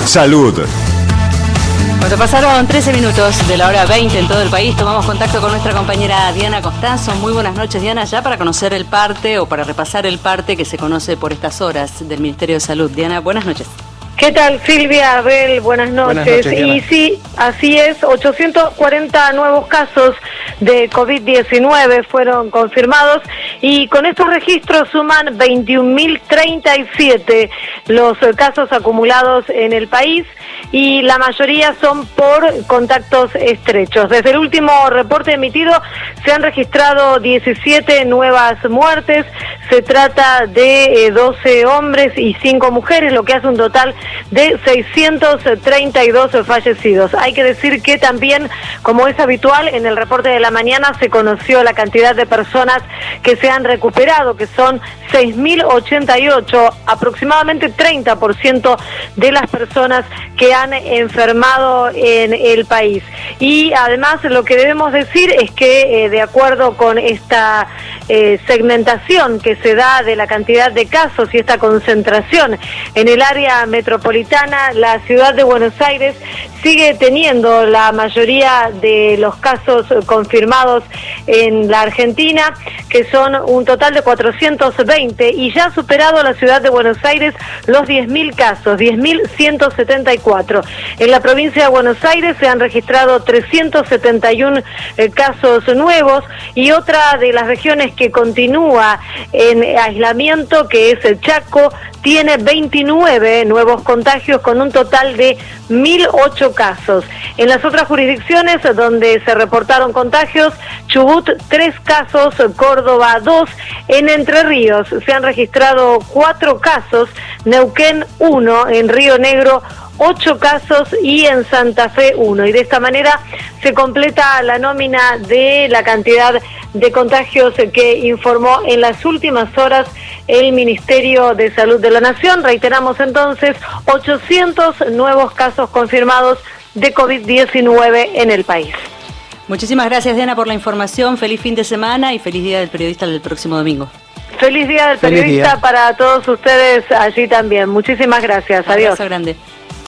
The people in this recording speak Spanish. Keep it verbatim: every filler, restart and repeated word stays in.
Salud. Cuando pasaron trece minutos de la hora veinte en todo el país, tomamos contacto con nuestra compañera Diana Costanzo. Muy buenas noches, Diana, ya para conocer el parte o para repasar el parte que se conoce por estas horas del Ministerio de Salud. Diana, buenas noches. ¿Qué tal, Silvia, Abel? Buenas noches. Buenas noches, Diana. Y sí, así es, ochocientos cuarenta nuevos casos de COVID diecinueve fueron confirmados y con estos registros suman veintiún mil treinta y siete los casos acumulados en el país y la mayoría son por contactos estrechos. Desde el último reporte emitido se han registrado diecisiete nuevas muertes, se trata de eh, doce hombres y cinco mujeres, lo que hace un total de seiscientos treinta y dos fallecidos. Hay que decir que también, como es habitual, en el reporte de la mañana se conoció la cantidad de personas que se han recuperado, que son seis mil ochenta y ocho, aproximadamente treinta por ciento de las personas que han enfermado en el país. Y además lo que debemos decir es que eh, de acuerdo con esta eh, segmentación que se da de la cantidad de casos y esta concentración en el área metropolitana, la ciudad de Buenos Aires sigue teniendo la mayoría de los casos confirmados en la Argentina, que son un total de cuatrocientos veinte, y ya ha superado la ciudad de Buenos Aires los diez mil casos, diez mil ciento setenta y cuatro. En la provincia de Buenos Aires se han registrado trescientos setenta y uno eh, casos nuevos, y otra de las regiones que continúa en aislamiento, que es el Chaco, tiene veintinueve nuevos contagios con un total de mil ocho casos. En las otras jurisdicciones donde se reportaron contagios, Chubut tres casos, Córdoba dos, en Entre Ríos se han registrado cuatro casos, Neuquén uno, en Río Negro ocho casos y en Santa Fe uno. Y de esta manera se completa la nómina de la cantidad de contagios que informó en las últimas horas el Ministerio de Salud de la Nación. Reiteramos entonces, ochocientos nuevos casos confirmados de COVID diecinueve en el país. Muchísimas gracias, Diana, por la información. Feliz fin de semana y feliz Día del Periodista del próximo domingo. Feliz Día del Periodista para todos ustedes allí también. Muchísimas gracias. Adiós. Un abrazo grande.